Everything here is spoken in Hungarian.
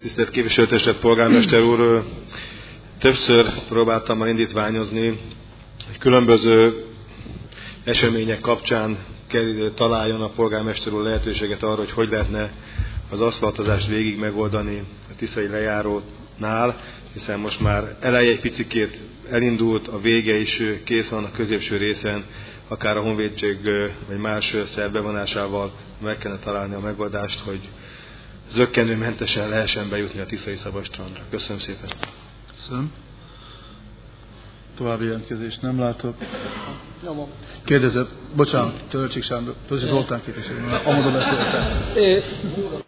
Tisztelt képviselőtestület, polgármester úr! Többször próbáltam már indítványozni, hogy különböző események kapcsán találjon a polgármester úr lehetőséget arra, hogy lehetne az aszfaltozást végig megoldani a tiszai lejárónál, hiszen most már eleje egy picikét elindult, a vége is kész van a középső részen, akár a honvédség vagy más szerv bevonásával meg kellene találni a megoldást, hogy zökkenőmentesen lehessen bejutni a tiszai szabadstrandra. Köszönöm szépen. Köszönöm. További jelentkezést nem látok. Kérdezett, bocsánat, Töröcsik Sándor, Zoltán képviselő, amodon beszéltem.